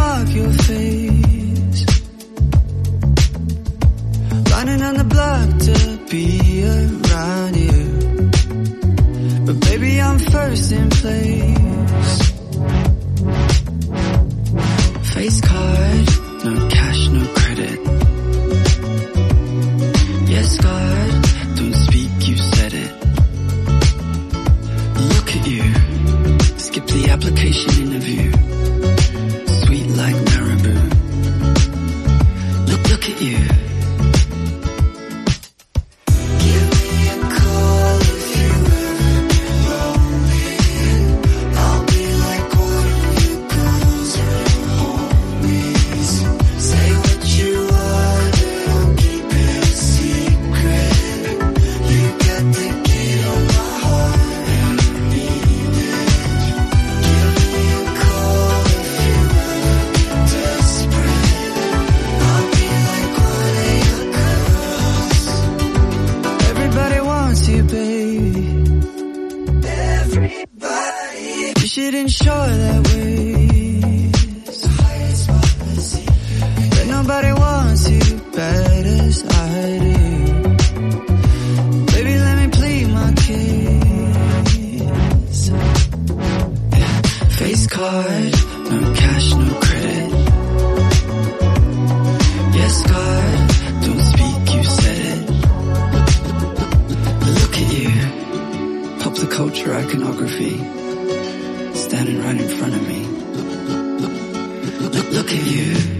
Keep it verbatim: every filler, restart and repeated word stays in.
mark your face. Running on the block to be around you. But baby, I'm first in place. Face card, no cash, no credit. Yes, God, don't speak, you said it. Look at you, skip the application interview. Sweet like Marabou. Look, look at you. Sure that way, but nobody wants you bad as I do. Baby, let me plead my case. Yeah. Face card, no cash, no credit. Yes, God, don't speak, you said it. Look at you, pop the culture iconography. Standing right in front of me. Look, look at you.